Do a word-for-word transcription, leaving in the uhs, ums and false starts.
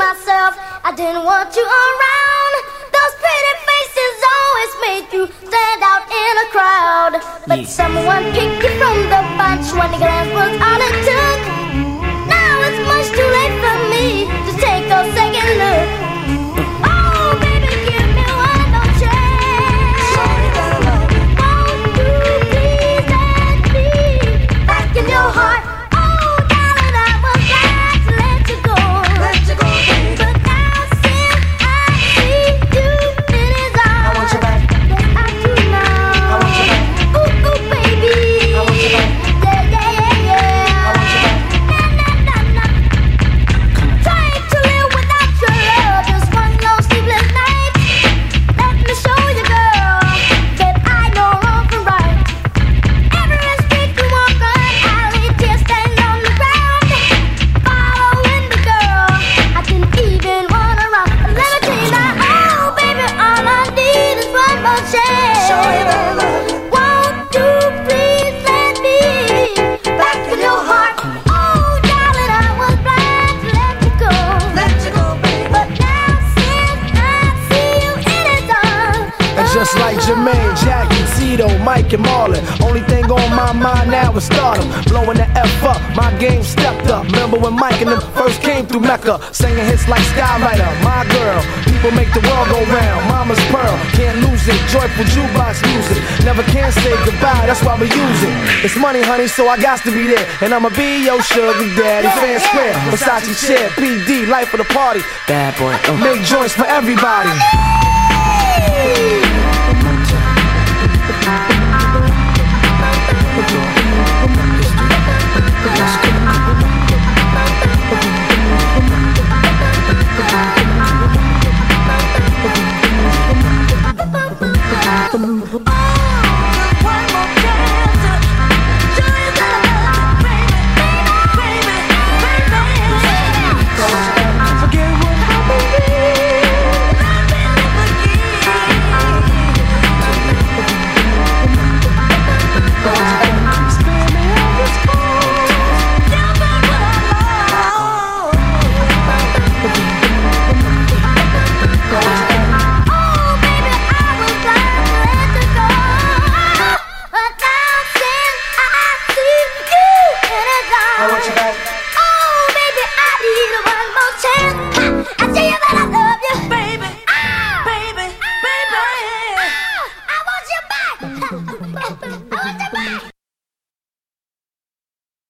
myself. I didn't want you around. Those pretty faces always made you stand out in a crowd. But yeah. Someone picked you from the bunch. One glance was all it took. Now it's much too late for me to take a second look. Oh, baby, give me one more chance. Won't you please let me back in your heart? Just like Jermaine, Jackie, Tito, Mike, and Marlon. Only thing on my mind now is stardom. Blowing the F up, my game stepped up. Remember when Mike and them first came through Mecca, singing hits like Skylighter, My Girl. People make the world go round. Mama's Pearl, can't lose it. Joyful jukebox music, never can say goodbye. That's why we use it. It's money, honey, so I got to be there. And I'ma be your sugar daddy. Fan Square, Versace chair, P D, life of the party. Bad boy, uh. Make joints for everybody. I want you back.